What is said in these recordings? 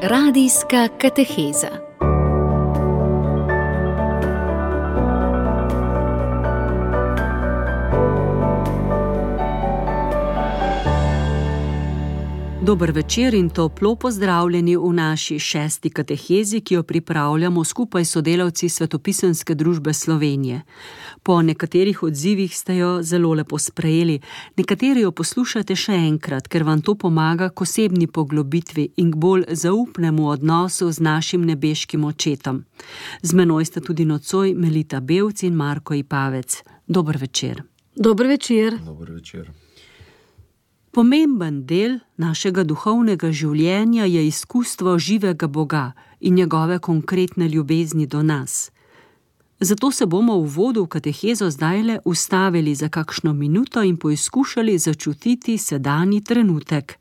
Radijska kateheza. Dober večer in toplo pozdravljeni v naši 6. katehezi, ki jo pripravljamo skupaj s sodelavci Svetopisemske družbe Slovenije. Po nekaterih odzivih ste jo zelo lepo sprejeli, nekateri jo poslušate še enkrat, ker vam to pomaga k osebni poglobitvi in k bolj zaupnemu odnosu z našim nebeškim očetom. Z menoj sta tudi nocoj Melita Bevc in Marko Ipavec. Dober večer. Dober večer. Dober večer. Pomemben del našega duhovnega življenja je izkustvo živega Boga in njegove konkretne ljubezni do nas. Zato se bomo v uvodu v katehezo zdajle ustavili za kakšno minuto in poizkušali začutiti sedanji trenutek.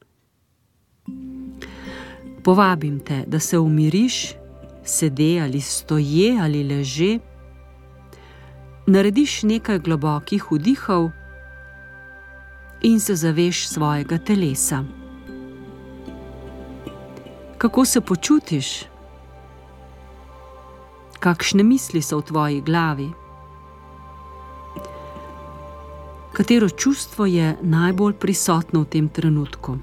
Povabim te, da se umiriš, sede ali stoje ali leže, narediš nekaj globokih vdihov in se zaveš svojega telesa. Kako se počutiš? Kakšne misli so v tvoji glavi? Katero čustvo je najbolj prisotno v tem trenutku?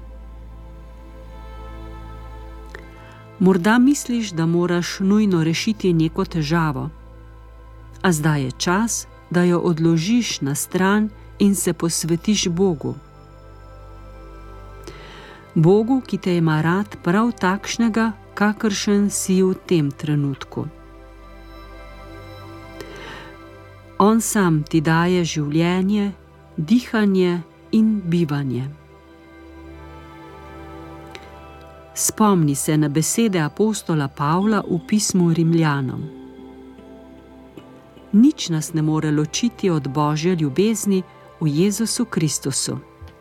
Morda misliš, da moraš nujno rešiti neko težavo, a zdaj je čas, da jo odložiš na stran in se posvetiš Bogu. Bogu, ki te ima rad prav takšnega, kakršen si v tem trenutku. On sam ti daje življenje, dihanje in bivanje. Spomni se na besede apostola Pavla v pismu Rimljanom. Nič nas ne more ločiti od Božje ljubezni v Jezusu Kristusu.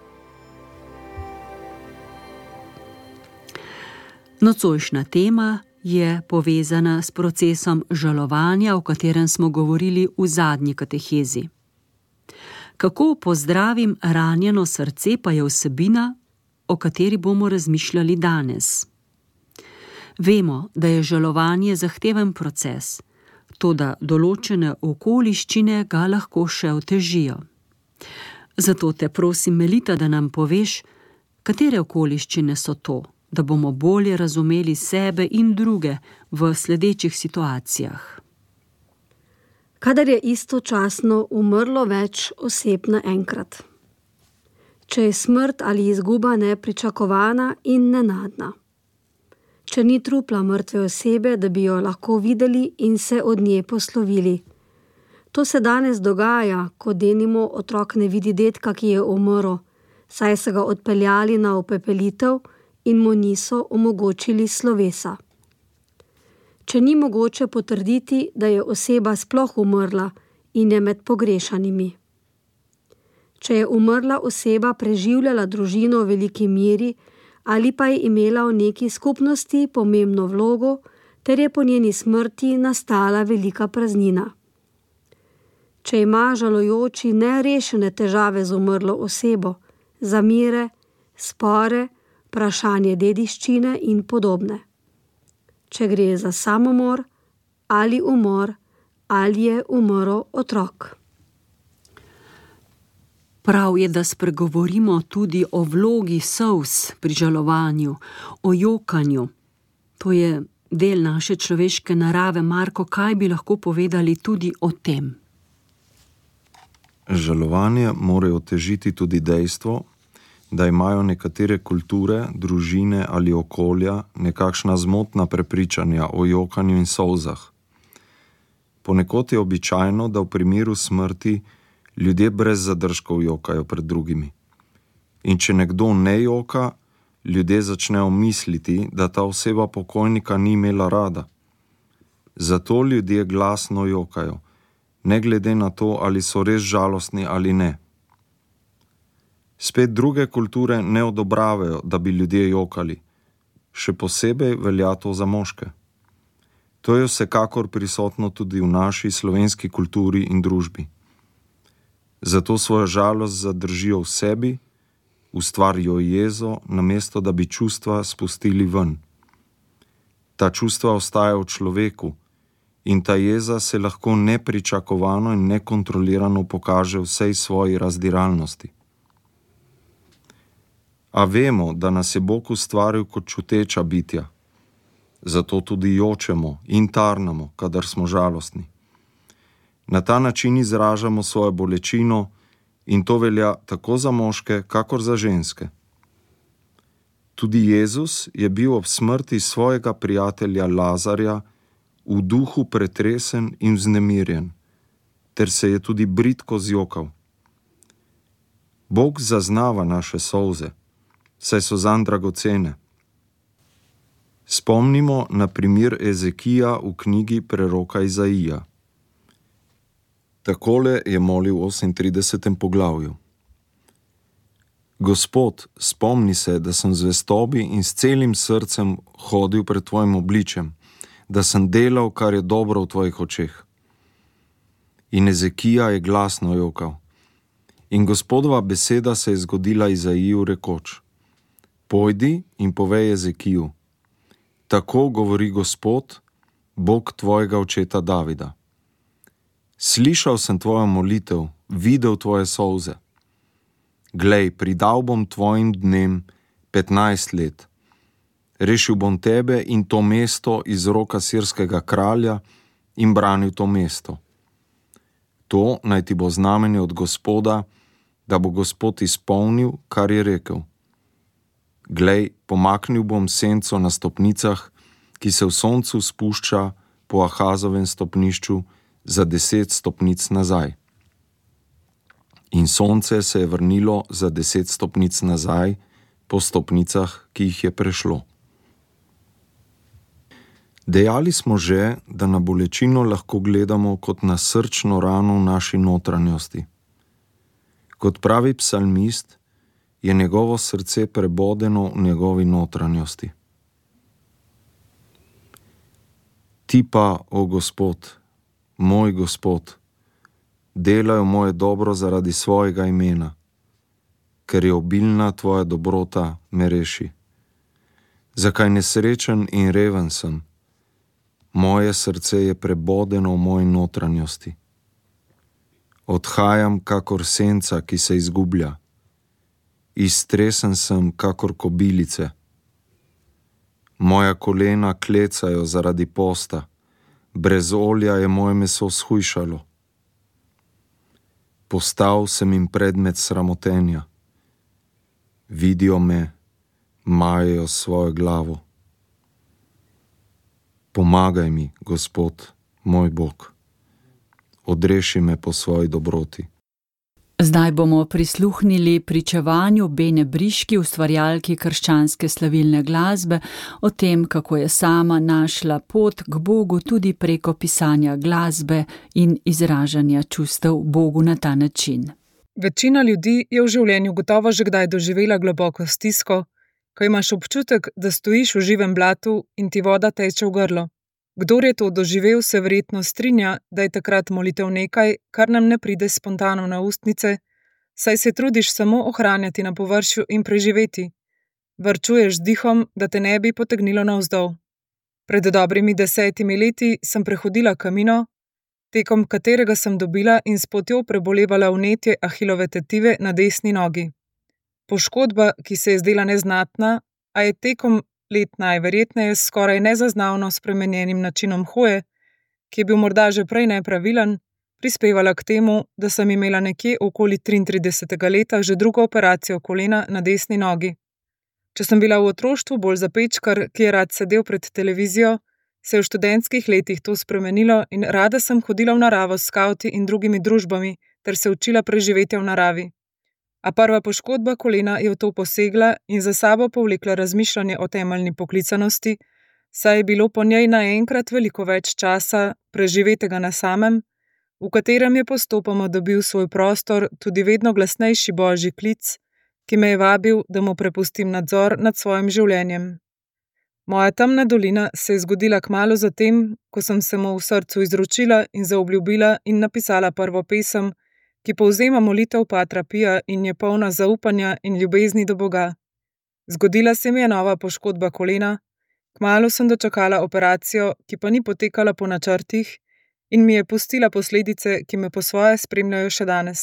Nocojšnja tema je povezana s procesom žalovanja, o katerem smo govorili v zadnji katehezi. Kako pozdravim ranjeno srce, pa je vsebina, o kateri bomo razmišljali danes. Vemo, da je žalovanje zahteven proces, toda določene okoliščine ga lahko še otežijo. Zato te prosim, Melita, da nam poveš, katere okoliščine so to, da bomo bolje razumeli sebe in druge v sledečih situacijah. Kadar je istočasno umrlo več oseb naenkrat. Če je smrt ali izguba nepričakovana in nenadna. Če ni trupla mrtve osebe, da bi jo lahko videli in se od nje poslovili. To se danes dogaja, ko denimo otrok ne vidi dedka, ki je umrl, saj so ga odpeljali na upepelitev in mu niso omogočili slovesa. Če ni mogoče potrditi, da je oseba sploh umrla in je med pogrešanimi. Če je umrla oseba preživljala družino v veliki meri ali pa je imela v neki skupnosti pomembno vlogo, ter je po njeni smrti nastala velika praznina. Če ima žalujoči nerešene težave z umrlo osebo, zamire, spore, vprašanje dediščine in podobne. Če gre za samomor ali umor, ali je umrl otrok. Prav je, da spregovorimo tudi o vlogi solz pri žalovanju, o jokanju. To je del naše človeške narave. Marko, kaj bi lahko povedali tudi o tem? Žalovanje more otežiti tudi dejstvo, da imajo nekatere kulture, družine ali okolja nekakšna zmotna prepričanja o jokanju in solzah. Ponekod je običajno, da v primeru smrti ljudje brez zadržkov jokajo pred drugimi. In če nekdo ne joka, ljudje začnejo misliti, da ta oseba pokojnika ni imela rada. Zato ljudje glasno jokajo, ne glede na to, ali so res žalostni ali ne. Spet druge kulture ne odobravajo, da bi ljudje jokali. Še posebej velja to za moške. To je vsekakor prisotno tudi v naši slovenski kulturi in družbi. Zato svojo žalost zadržijo v sebi, ustvarijo jezo, namesto da bi čustva spustili ven. Ta čustva ostajajo v človeku in ta jeza se lahko nepričakovano in nekontrolirano pokaže v vsej svoji razdiralnosti. A vemo, da nas je Bog ustvaril kot čuteča bitja. Zato tudi jočemo in tarnamo, kadar smo žalostni. Na ta način izražamo svojo bolečino in to velja tako za moške, kakor za ženske. Tudi Jezus je bil ob smrti svojega prijatelja Lazarja v duhu pretresen in vznemirjen, ter se je tudi bridko zjokal. Bog zaznava naše solze, saj so zanj dragocene. Spomnimo na primer Ezekija v knjigi preroka Izaija. Takole je molil v 38. poglavju. Gospod, spomni se, da sem z zvestobi in s celim srcem hodil pred tvojim obličjem, da sem delal, kar je dobro v tvojih očeh. In Ezekija je glasno jokal. In Gospodova beseda se je zgodila Izaiju rekoč: Pojdi in povej Ezekiju, tako govori Gospod, Bog tvojega očeta Davida. Slišal sem tvojo molitev, videl tvoje solze. Glej, pridal bom tvojim dnem 15 let. Rešil bom tebe in to mesto iz roka sirskega kralja in branil to mesto. To naj ti bo znamenje od Gospoda, da bo Gospod izpolnil, kar je rekel. Glej, pomaknil bom senco na stopnicah, ki se v soncu spušča po Ahazovem stopnišču za 10 stopnic nazaj. In sonce se je vrnilo za 10 stopnic nazaj po stopnicah, ki jih je prešlo. Dejali smo že, da na bolečino lahko gledamo kot na srčno rano v naši notranjosti. Kot pravi psalmist, je njegovo srce prebodeno v njegovi notranjosti. Ti pa, o Gospod, moj Gospod, delajo moje dobro zaradi svojega imena, ker je obilna tvoja dobrota, me reši. Zakaj nesrečen in reven sem? Moje srce je prebodeno v moji notranjosti. Odhajam kakor senca, ki se izgublja. Iztresen sem kakor kobilice. Moja kolena klecajo zaradi posta, brez olja je moje meso shujšalo. Postal sem jim predmet sramotenja. Vidijo me, majejo svojo glavo. Pomagaj mi, Gospod, moj Bog. Odreši me po svoji dobroti. Zdaj bomo prisluhnili pričevanju Bene Briški, ustvarjalki krščanske slavilne glasbe, o tem, kako je sama našla pot k Bogu tudi preko pisanja glasbe in izražanja čustev Bogu na ta način. Večina ljudi je v življenju gotovo že kdaj doživela globoko stisko, ko imaš občutek, da stojiš v živem blatu in ti voda teče v grlo. Kdor je to doživel, se verjetno strinja, da je takrat molitev nekaj, kar nam ne pride spontano na ustnice, saj se trudiš samo ohranjati na površju in preživeti. Varčuješ z dihom, da te ne bi potegnilo navzdol. Pred dobrimi 10 leti sem prehodila Camino, tekom katerega sem dobila in s potjo prebolevala vnetje ahilove tetive na desni nogi. Poškodba, ki se je zdela neznatna, a je tekom let najverjetneje s skoraj nezaznavno spremenjenim načinom hoje, ki je bil morda že prej nepravilen, prispevala k temu, da sem imela nekje okoli 33. leta že drugo operacijo kolena na desni nogi. Če sem bila v otroštvu bolj zapečkar, ki je rad sedel pred televizijo, se je v študentskih letih to spremenilo in rada sem hodila v naravo s skavti in drugimi družbami ter se učila preživetja v naravi. A prva poškodba kolena je v to posegla in za sabo povlekla razmišljanje o temeljni poklicanosti, saj je bilo po njej naenkrat veliko več časa preživetega na samem, v katerem je postopoma dobil svoj prostor tudi vedno glasnejši božji klic, ki me je vabil, da mu prepustim nadzor nad svojim življenjem. Moja temna dolina se je zgodila kmalu zatem, ko sem se mu v srcu izročila in zaobljubila in napisala prvo pesem, ki povzema molitev Patra Pija in je polna zaupanja in ljubezni do Boga. Zgodila se mi je nova poškodba kolena, Kmalu sem dočakala operacijo, ki pa ni potekala po načrtih in mi je pustila posledice, ki me po svoje spremljajo še danes.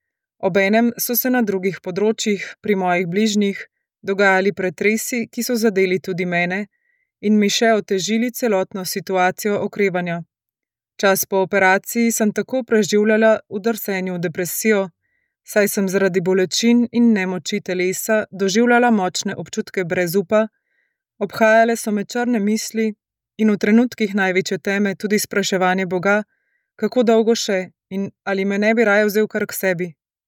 Obenem so se na drugih področjih, pri mojih bližnjih, dogajali pretresi, ki so zadeli tudi mene in mi še otežili celotno situacijo okrevanja. Čas po operaciji sem tako preživljala v drsenju v depresijo, saj sem zaradi bolečin in nemoči telesa doživljala močne občutke brezupa, obhajale so me črne misli in v trenutkih največje teme tudi spraševanje Boga, kako dolgo še in ali me ne bi raje vzel kar k sebi.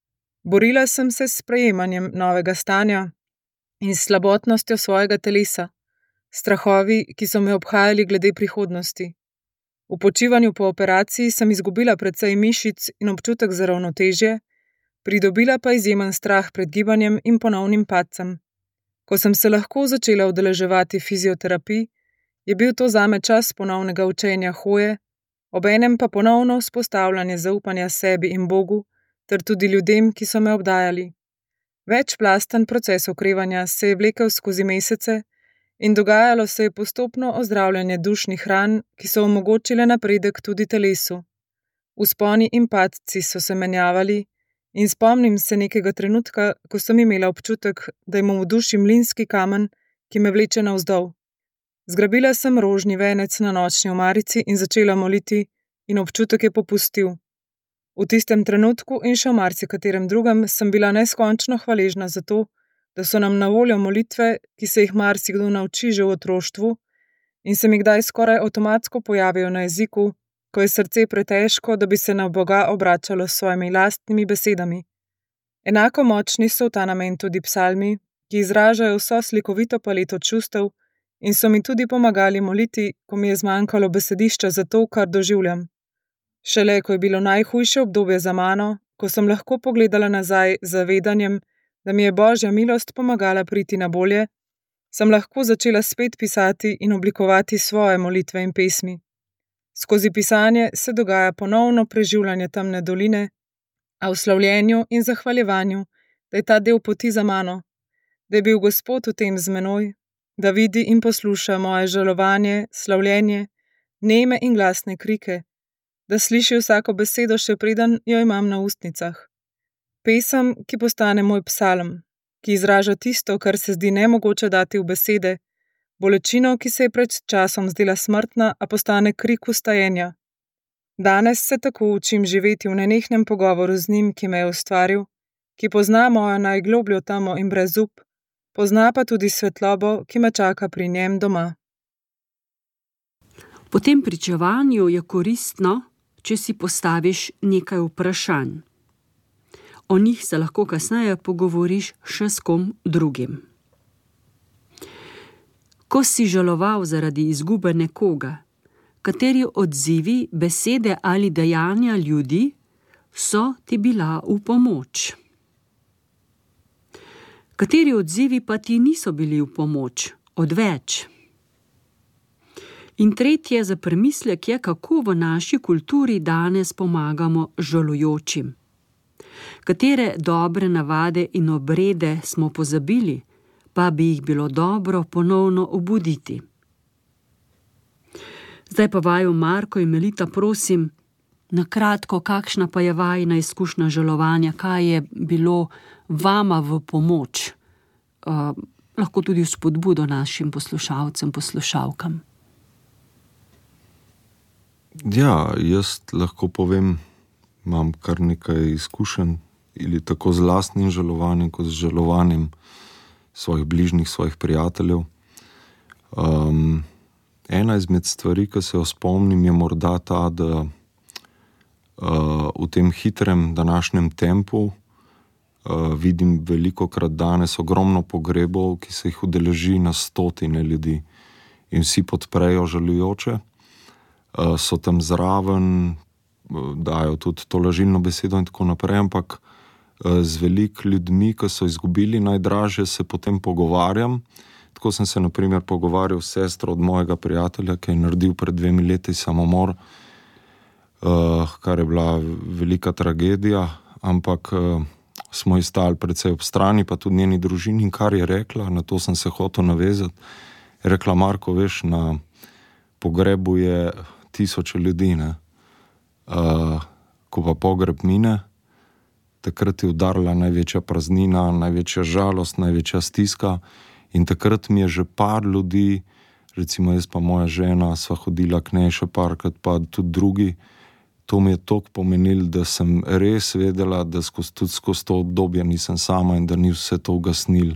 Borila sem se s sprejemanjem novega stanja in s slabotnostjo svojega telesa, strahovi, ki so me obhajali glede prihodnosti. V počivanju po operaciji sem izgubila precej mišic in občutek za ravnotežje, pridobila pa izjemen strah pred gibanjem in ponovnim padcem. Ko sem se lahko začela udeleževati fizioterapij, je bil to zame čas ponovnega učenja hoje, obenem pa ponovno vzpostavljanje zaupanja sebi in Bogu, ter tudi ljudem, ki so me obdajali. Večplasten proces okrevanja se je vlekel skozi mesece in dogajalo se je postopno ozdravljanje dušnih ran, ki so omogočile napredek tudi telesu. Vzponi in padci so se menjavali in spomnim se nekega trenutka, ko sem imela občutek, da imam v duši mlinski kamen, ki me vleče navzdol. Zgrabila sem rožni venec na nočni omarici in začela moliti in občutek je popustil. V tistem trenutku in še v marsikaterem drugem sem bila neskončno hvaležna za to, da so nam na voljo molitve, ki se jih marsikdo nauči že v otroštvu in se mi kdaj skoraj avtomatsko pojavijo na jeziku, ko je srce pretežko, da bi se na Boga obračalo s svojimi lastnimi besedami. Enako močni so v ta namen tudi psalmi, ki izražajo vso slikovito paleto čustev in so mi tudi pomagali moliti, ko mi je zmanjkalo besedišča za to, kar doživljam. Šele, ko je bilo najhujše obdobje za mano, ko sem lahko pogledala nazaj z zavedanjem, da mi je Božja milost pomagala priti na bolje, sem lahko začela spet pisati in oblikovati svoje molitve in pesmi. Skozi pisanje se dogaja ponovno preživljanje temne doline, a v slavljenju in zahvaljevanju, da je ta del poti za mano, da je bil Gospod v tem z menoj, da vidi in posluša moje žalovanje, slavljenje, neme in glasne krike, da sliši vsako besedo še preden jo imam na ustnicah. Pesem, ki postane moj psalm, ki izraža tisto, kar se zdi nemogoče dati v besede, bolečino, ki se je pred časom zdela smrtna, a postane krik vstajenja. Danes se tako učim živeti v nenehnem pogovoru z njim, ki me je ustvaril, ki pozna mojo najglobljo temo in brezup, pozna pa tudi svetlobo, ki me čaka pri njem doma. Po tem pričevanju je koristno, če si postaviš nekaj vprašanj. O njih se lahko kasneje pogovoriš še s kom drugim. Ko si žaloval zaradi izgube nekoga, kateri odzivi, besede ali dejanja ljudi so ti bila v pomoč? Kateri odzivi pa ti niso bili v pomoč, odveč? In tretje za premislek je, kako v naši kulturi danes pomagamo žalujočim. Katere dobre navade in obrede smo pozabili, pa bi jih bilo dobro ponovno obuditi. Zdaj pa vaju Marko in Melita prosim, na kratko, kakšna pa je vajina izkušnja žalovanja, kaj je bilo vama v pomoč, lahko tudi v spodbudo našim poslušalcem, poslušalkam. Ja, jaz lahko povem, imam kar nekaj izkušenj, ali tako z lastnim žalovanjem, kot z žalovanjem svojih bližnjih, svojih prijateljev. Ena izmed stvari, ki se jo spomnim, je morda ta, da v tem hitrem današnjem tempu vidim velikokrat danes ogromno pogrebov, ki se jih udeleži na stotine ljudi in vsi podprejo žalujoče. So tam zraven, dajo tudi tolažilno besedo in tako naprej, ampak z veliko ljudmi, ki so izgubili najdražje, se potem pogovarjam. Tako sem se na primer pogovarjal s sestro od mojega prijatelja, ki je naredil pred 2 leti samomor, kar je bila velika tragedija, ampak smo ji stali precej ob strani, pa tudi njeni družini, in kar je rekla, na to sem se hotel navezati, Rekla: Marko, veš, na pogrebu je 1000 ljudi, ne? Ko pa pogreb mine, takrat je udarila največja praznina, največja žalost, največja stiska in takrat mi je že par ljudi, recimo jaz pa moja žena, sva hodila k njej še parkrat, pa tudi drugi, to mi je toliko pomenilo, da sem res vedela, da tudi skozi to obdobje nisem sama in da ni vse to ugasnil,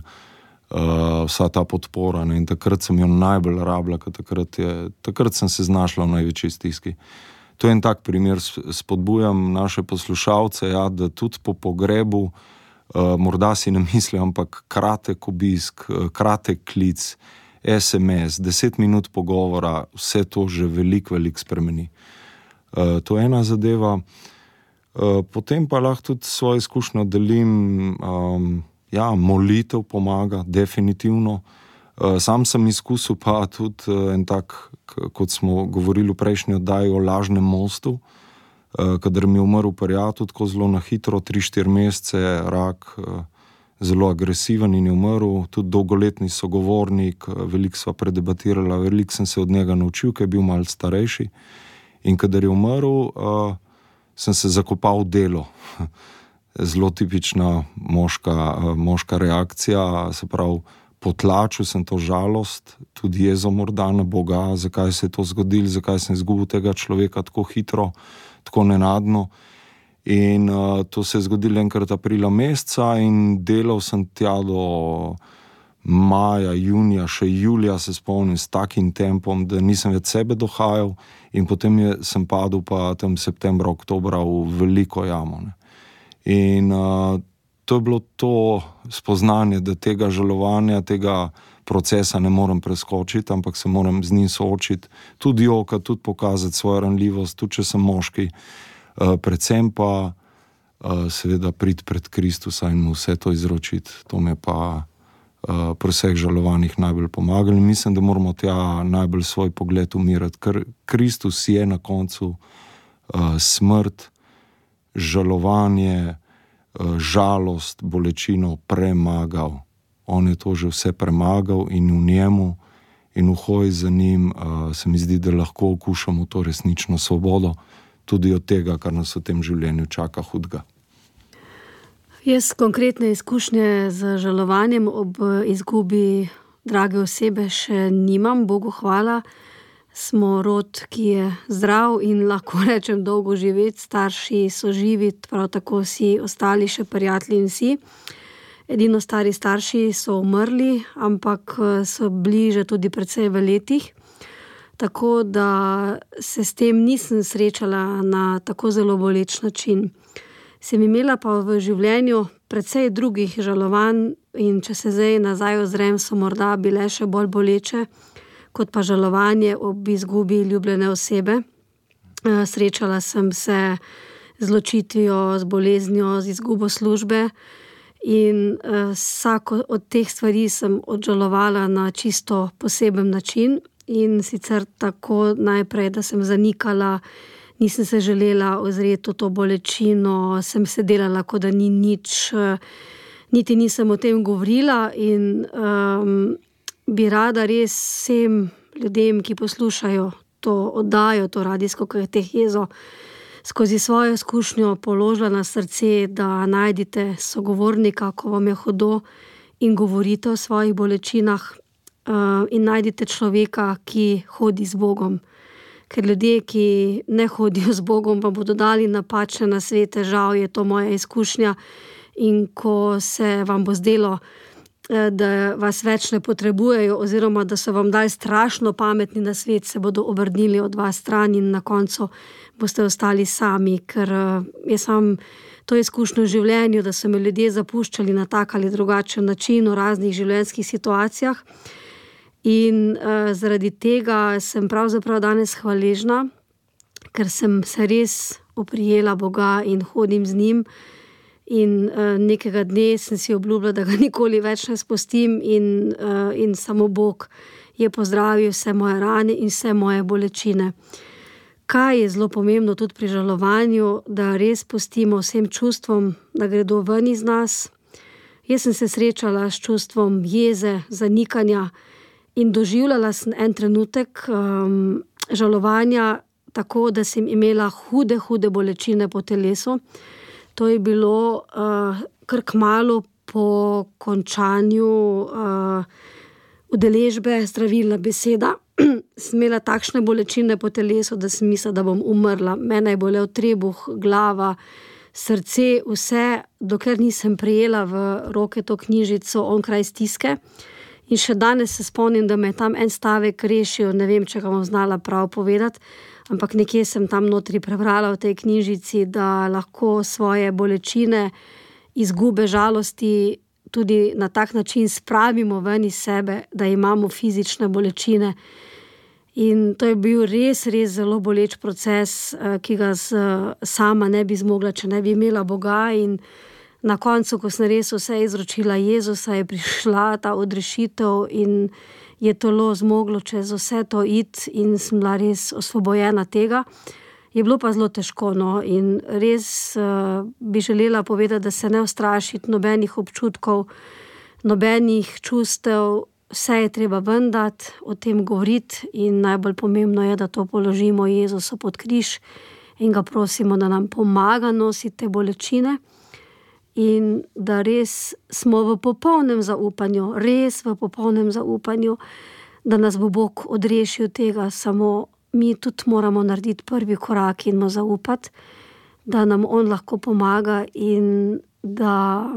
vsa ta podpora, ne? In takrat sem jo najbolj rabila, ker takrat sem se znašla v največji stiski. To je en tak primer, spodbujam naše poslušalce, ja, da tudi po pogrebu, morda si ne mislijo, ampak kratek obisk, kratek klic, SMS, 10 minut pogovora, vse to že veliko spremeni. To je ena zadeva. Potem pa lahko tudi svojo izkušnjo delim, ja, molitev pomaga, definitivno. Sam sem izkusil pa tudi en tak, kot smo govorili v prejšnji oddaji o lažnem mostu, kadar mi je umrl prijatelj, tako zelo na hitro, 3-4 mesece, rak, zelo agresiven in je umrl, tudi dolgoletni sogovornik, veliko sva predebatirala, veliko sem se od njega naučil, ker je bil malo starejši. In kadar je umrl, sem se zakopal v delo. Zelo tipična moška reakcija, se pravi, potlačil sem to žalost, tudi jezo morda na Boga, zakaj se je to zgodilo, zakaj sem izgubil tega človeka tako hitro, tako nenadno. In to se je zgodilo enkrat aprila meseca in delal sem tja do maja, junija, še julija se spomnim s takim tempom, da nisem več sebe dohajal in potem sem padel pa tam septembra, oktobra v veliko jamo, ne. In to je bilo to spoznanje, da tega žalovanja, tega procesa ne morem preskočiti, ampak se moram z njim soočiti, tudi jokati, tudi pokazati svojo ranljivost, tudi če sem moški, predvsem pa seveda priti pred Kristusa in mu vse to izročiti. To me pa pri vseh žalovanjih najbolj pomagalo in mislim, da moramo tja najbolj svoj pogled umirati, ker Kristus je na koncu smrt, žalovanje, žalost, bolečino premagal. On je to že vse premagal in v njemu in v hoji za njim se mi zdi, da lahko okušamo to resnično svobodo, tudi od tega, kar nas v tem življenju čaka hudega. Jaz konkretne izkušnje z žalovanjem ob izgubi drage osebe še nimam, Bogu hvala. Smo rod, ki je zdrav in lahko rečem dolgo živeti, starši so živi, prav tako vsi ostali še prijatelji in vsi. Edino stari starši so umrli, ampak so bili že tudi precej v letih, tako da se s tem nisem srečala na tako zelo boleč način. Sem imela pa v življenju precej drugih žalovanj in če se zdaj nazaj ozrem, so morda bile še bolj boleče, kot pa žalovanje ob izgubi ljubljene osebe. Srečala sem se z ločitvijo, z boleznijo, z izgubo službe in vsako od teh stvari sem odžalovala na čisto poseben način in sicer tako najprej, da sem zanikala, nisem se želela ozreti v to bolečino, sem se delala, kot da ni nič, niti nisem o tem govorila in bi rada res vsem ljudem, ki poslušajo to oddajo, to radijsko katehezo, skozi svojo izkušnjo položila na srce, da najdite sogovornika, ko vam je hudo in govorite o svojih bolečinah in najdite človeka, ki hodi z Bogom. Ker ljudje, ki ne hodijo z Bogom, pa bodo dali napačne nasvete, žal je to moja izkušnja in ko se vam bo zdelo, da vas več ne potrebujejo oziroma da so vam dali strašno pametni nasvet, se bodo obrnili od vas stran in na koncu boste ostali sami, ker jaz sam to izkušnjo v življenju, da so me ljudje zapuščali na tak ali drugačen način v raznih življenjskih situacijah in zaradi tega sem pravzaprav danes hvaležna, ker sem se res oprijela Boga in hodim z njim. In nekega dne sem si obljubila, da ga nikoli več ne spustim in samo Bog je pozdravil vse moje rane in vse moje bolečine. Kaj je zelo pomembno tudi pri žalovanju, da res pustimo vsem čustvom, da gredo ven iz nas. Jaz sem se srečala s čustvom jeze, zanikanja In doživljala sem en trenutek žalovanja, tako da sem imela hude bolečine po telesu. To je bilo kar kmalu po končanju udeležbe Zdravilna beseda. Sem imela takšne bolečine po telesu, da sem mislila, da bom umrla. Mene je bolel trebuh, glava, srce, vse, dokler nisem prijela v roke to knjižico Onkraj stiske. In še danes se spomnim, da me je tam en stavek rešil, ne vem, če ga bom znala prav povedati, ampak nekje sem tam notri prebrala v tej knjižici, da lahko svoje bolečine, izgube, žalosti tudi na tak način spravimo ven iz sebe, da imamo fizične bolečine. In to je bil res zelo boleč proces, ki ga sama ne bi zmogla, če ne bi imela Boga. In na koncu, ko sem res vse izročila Jezusa, je prišla ta odrešitev in je telo zmoglo čez vse to iti in sem bila res osvobojena tega. Je bilo pa zelo težko, no, in res bi želela povedati, da se ne ustrašiti nobenih občutkov, nobenih čustev, vse je treba ven dati, o tem govoriti in najbolj pomembno je, da to položimo Jezusu pod križ in ga prosimo, da nam pomaga nositi te bolečine in da res smo v popolnem zaupanju, da nas bo Bog odrešil tega, samo mi tudi moramo narediti prvi korak in mu zaupati, da nam on lahko pomaga in da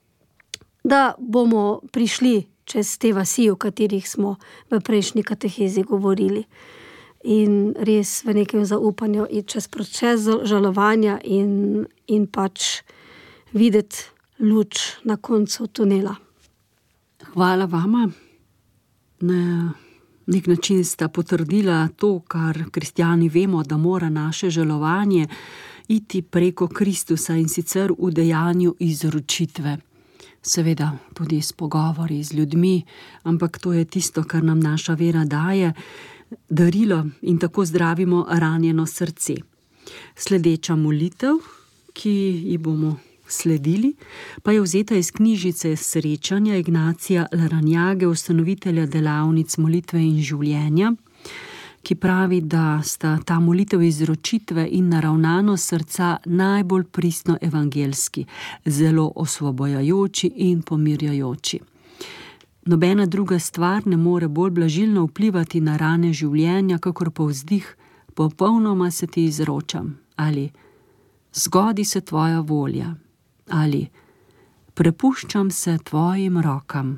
bomo prišli čez te vasi, o katerih smo v prejšnji katehezi govorili. In res v nekem zaupanju iti čez proces žalovanja in pač videti luč na koncu tunela. Hvala vama. Na nek način sta potrdila to, kar kristjani vemo, da mora naše žalovanje iti preko Kristusa in sicer v dejanju izročitve. Seveda tudi s pogovori z ljudmi, ampak to je tisto, kar nam naša vera daje, darilo in tako zdravimo ranjeno srce. Sledeča molitev, ki ji bomo sledili, pa je vzeta iz knjižice Srečanja Ignacija Laranjage, ustanovitelja delavnic molitve in življenja, ki pravi, da sta ta molitev izročitve in naravnanost srca najbolj pristno evangelski, zelo osvobojajoči in pomirjajoči. Nobena druga stvar ne more bolj blažilno vplivati na rane življenja, kakor povzdih, popolnoma se ti izročam, ali zgodi se tvoja volja, ali prepuščam se tvojim rokam.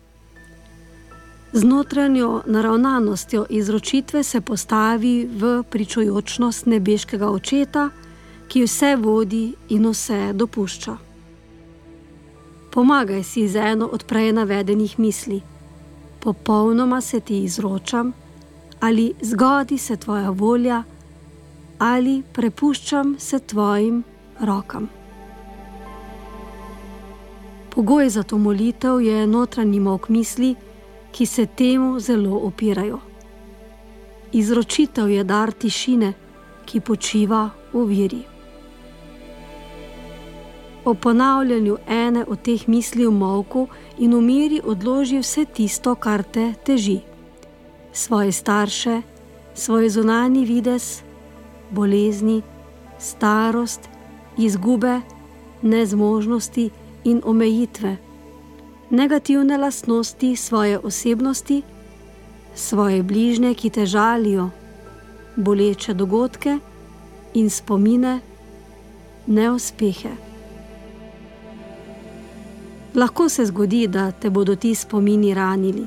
Z notranjo naravnanostjo izročitve se postavi v pričujočnost nebeškega Očeta, ki vse vodi in vse dopušča. Pomagaj si z eno od prej navedenih misli. Popolnoma se ti izročam, ali zgodi se tvoja volja, ali prepuščam se tvojim rokam. Pogoj za to molitev je notranji molk misli, ki se temu zelo opirajo. Izročitev je dar tišine, ki počiva v veri. O ponavljanju ene od teh misli v molku in v miri odloži vse tisto, kar te teži. Svoje starše, svoj zunanji videz, bolezni, starost, izgube, nezmožnosti in omejitve, negativne lastnosti svoje osebnosti, svoje bližnje, ki te žalijo, boleče dogodke in spomine, neuspehe. Lahko se zgodi, da te bodo ti spomini ranili.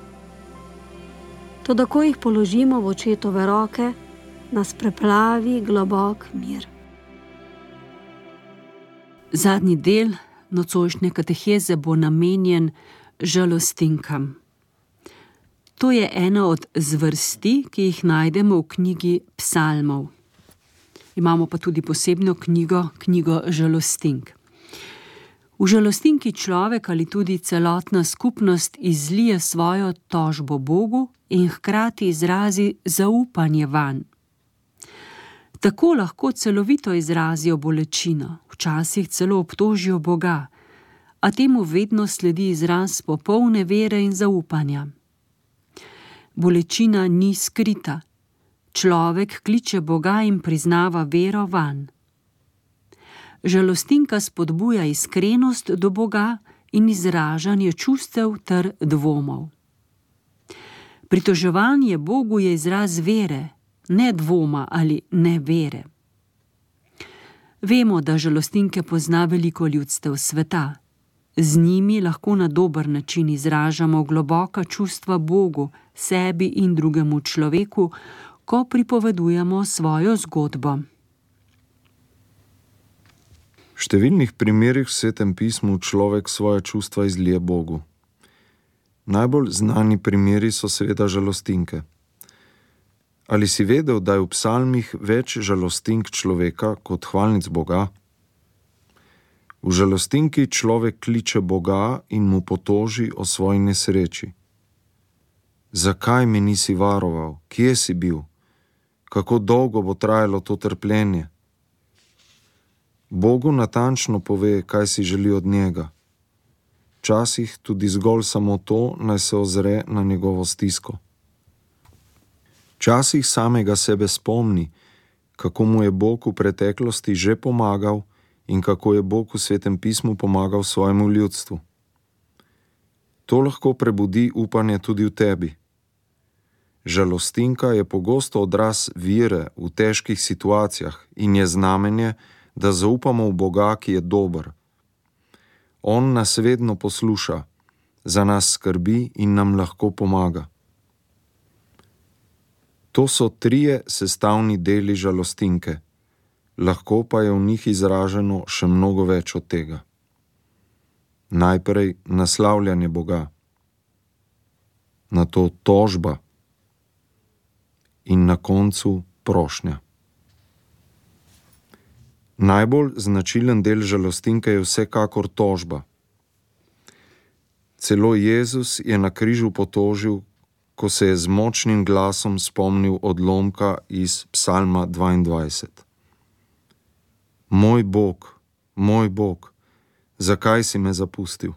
Toda ko jih položimo v Očetove roke, nas preplavi globok mir. Zadnji del nocojšnje kateheze bo namenjen žalostinkam. To je ena od zvrsti, ki jih najdemo v knjigi Psalmov. Imamo pa tudi posebno knjigo žalostink. V žalostinki človek ali tudi celotna skupnost izlije svojo tožbo Bogu in hkrati izrazi zaupanje vanj. Tako lahko celovito izrazijo bolečino, včasih celo obtožijo Boga, a temu vedno sledi izraz popolne vere in zaupanja. Bolečina ni skrita. Človek kliče Boga in priznava vero vanj. Žalostinka spodbuja iskrenost do Boga in izražanje čustev ter dvomov. Pritoževanje Bogu je izraz vere, ne dvoma ali nevere. Vemo, da žalostinke pozna veliko ljudstev sveta. Z njimi lahko na dober način izražamo globoka čustva Bogu, sebi in drugemu človeku, ko pripovedujemo svojo zgodbo. V številnih primerih v Svetem pismu človek svoje čustva izlije Bogu. Najbolj znani primeri so seveda žalostinke. Ali si vedel, da je v psalmih več žalostink človeka kot hvalnic Boga? V žalostinki človek kliče Boga in mu potoži o svoji nesreči. Zakaj me nisi varoval? Kje si bil? Kako dolgo bo trajalo to trpljenje? Bogu natančno pove, kaj si želi od njega. Včasih tudi zgolj samo to, naj se ozre na njegovo stisko. Včasih samega sebe spomni, kako mu je Bog v preteklosti že pomagal in kako je Bog v Svetem pismu pomagal svojemu ljudstvu. To lahko prebudi upanje tudi v tebi. Žalostinka je pogosto odraz vere v težkih situacijah in je znamenje, da zaupamo v Boga, ki je dober. On nas vedno posluša, za nas skrbi in nam lahko pomaga. To so 3 sestavni deli žalostinke, lahko pa je v njih izraženo še mnogo več od tega. Najprej naslavljanje Boga, nato tožba in na koncu prošnja. Najbolj značilen del žalostinke je vsekakor tožba. Celo Jezus je na križu potožil, ko se je z močnim glasom spomnil odlomka iz Psalma 22. Moj Bog, zakaj si me zapustil?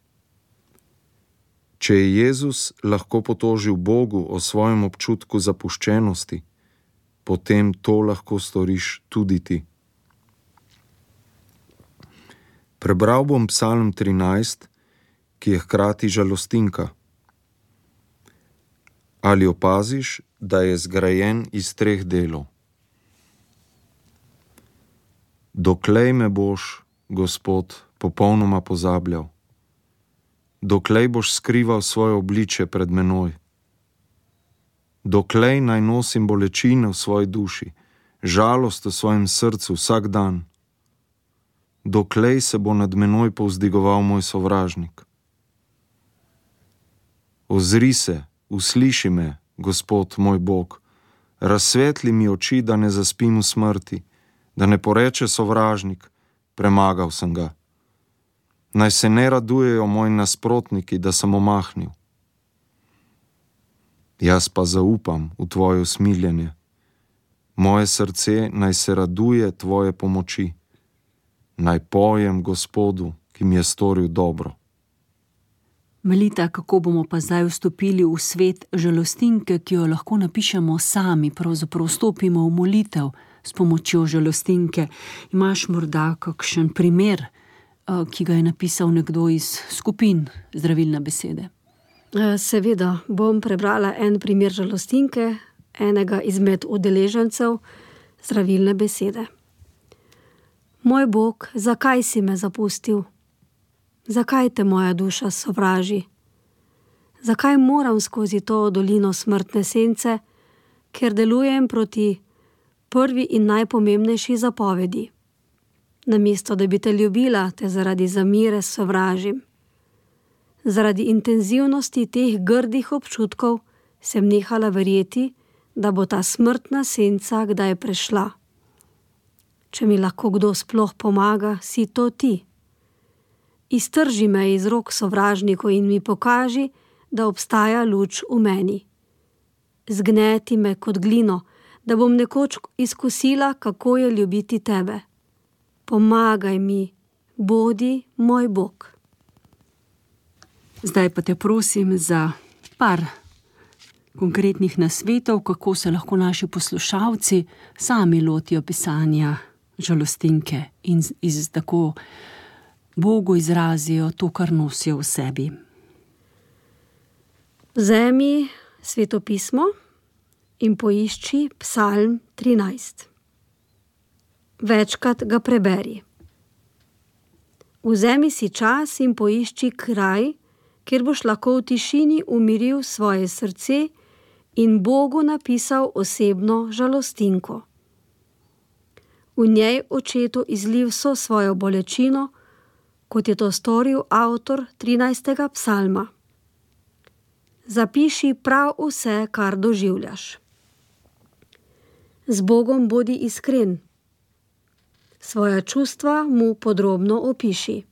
Če je Jezus lahko potožil Bogu o svojem občutku zapuščenosti, potem to lahko storiš tudi ti. Prebral bom Psalm 13, ki je hkrati žalostinka. Ali opaziš, da je zgrajen iz 3 delov? Doklej me boš, Gospod, popolnoma pozabljal? Doklej boš skrival svoje obličje pred menoj? Doklej naj nosim bolečine v svoji duši, žalost v svojem srcu vsak dan? Doklej se bo nad menoj povzdigoval moj sovražnik? Ozri se, usliši me, Gospod moj Bog, razsvetli mi oči, da ne zaspim v smrti, da ne poreče sovražnik, premagal sem ga. Naj se ne radujejo moji nasprotniki, da sem omahnil. Jaz pa zaupam v tvoje usmiljenje. Moje srce naj se raduje tvoje pomoči. Naj pojem Gospodu, ki mi je storil dobro. Melita, kako bomo pa zdaj vstopili v svet žalostinke, ki jo lahko napišemo sami, pravzaprav vstopimo v molitev s pomočjo žalostinke. Imaš morda kakšen primer, ki ga je napisal nekdo iz skupin Zdravilne besede? Seveda, bom prebrala en primer žalostinke, enega izmed udeležencev Zdravilne besede. Moj Bog, zakaj si me zapustil? Zakaj te moja duša sovraži? Zakaj moram skozi to dolino smrtne sence, ker delujem proti prvi in najpomembnejši zapovedi? Namesto da bi te ljubila, te zaradi zamire sovražim. Zaradi intenzivnosti teh grdih občutkov sem nehala verjeti, da bo ta smrtna senca kdaj prešla. Če mi lahko kdo sploh pomaga, si to ti. Iztrži me iz rok sovražniku in mi pokaži, da obstaja luč v meni. Zgneti me kot glino, da bom nekoč izkusila, kako je ljubiti tebe. Pomagaj mi, bodi moj Bog. Zdaj pa te prosim za par konkretnih nasvetov, kako se lahko naši poslušalci sami lotijo pisanja žalostinke in tako Bogu izrazijo to, kar nosijo v sebi. Vzemi Sveto pismo in poišči Psalm 13. Večkrat ga preberi. Vzemi si čas in poišči kraj, kjer boš lahko v tišini umiril svoje srce in Bogu napisal osebno žalostinko. V njej očetu izliv vso svojo bolečino, kot je to storil avtor 13. psalma. Zapiši prav vse, kar doživljaš. Z Bogom bodi iskren. Svoja čustva mu podrobno opiši.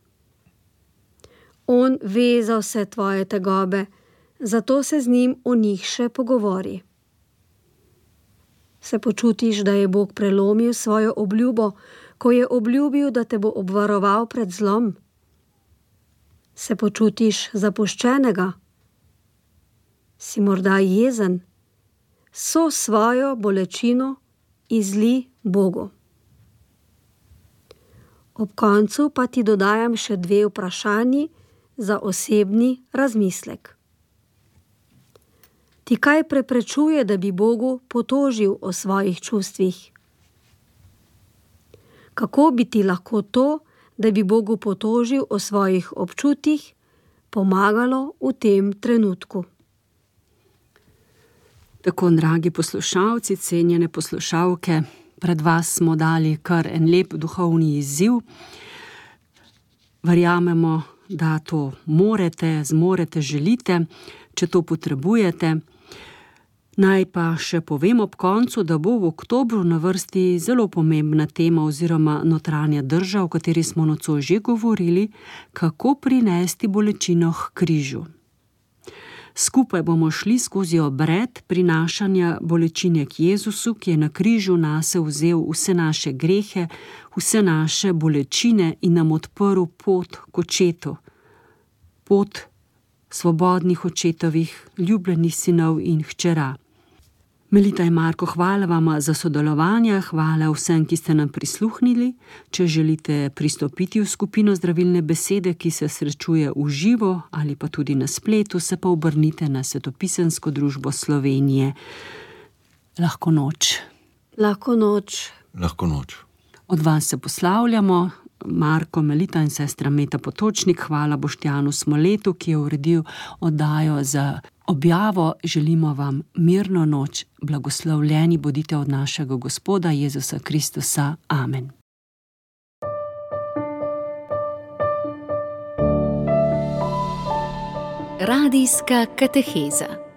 On ve za vse tvoje tegobe, zato se z njim o njih še pogovori. Se počutiš, da je Bog prelomil svojo obljubo, ko je obljubil, da te bo obvaroval pred zlom? Se počutiš zapuščenega? Si morda jezen? So svojo bolečino izli Bogu. Ob koncu pa ti dodajam še 2 vprašanji za osebni razmislek. Ti kaj preprečuje, da bi Bogu potožil o svojih čustvih? Kako bi ti lahko to, da bi Bogu potožil o svojih občutjih, pomagalo v tem trenutku? Tako, dragi poslušalci, cenjene poslušalke, pred vas smo dali kar en lep duhovni izziv. Verjamemo, da to zmorete, želite, če to potrebujete. Naj pa še povem ob koncu, da bo v oktobru na vrsti zelo pomembna tema oziroma notranja drža, o kateri smo nocoj že govorili, kako prinesti bolečino k križu. Skupaj bomo šli skozi obred prinašanja bolečine k Jezusu, ki je na križu nase vzel vse naše grehe, vse naše bolečine in nam odprl pot k očetu. Pot svobodnih očetovih, ljubljenih sinov in hčera. Melita in Marko, hvala vama za sodelovanje, hvala vsem, ki ste nam prisluhnili. Če želite pristopiti v skupino Zdravilne besede, ki se srečuje v živo ali pa tudi na spletu, se pa obrnite na Svetopisemsko družbo Slovenije. Lahko noč. Lahko noč. Lahko noč. Od vas se poslavljamo. Marko, Melita in sestra Meta Potočnik, hvala Boštjanu Smoletu, ki je uredil oddajo za objavo. Želimo vam mirno noč, blagoslovljeni bodite od našega Gospoda Jezusa Kristusa. Amen. Radijska kateheza.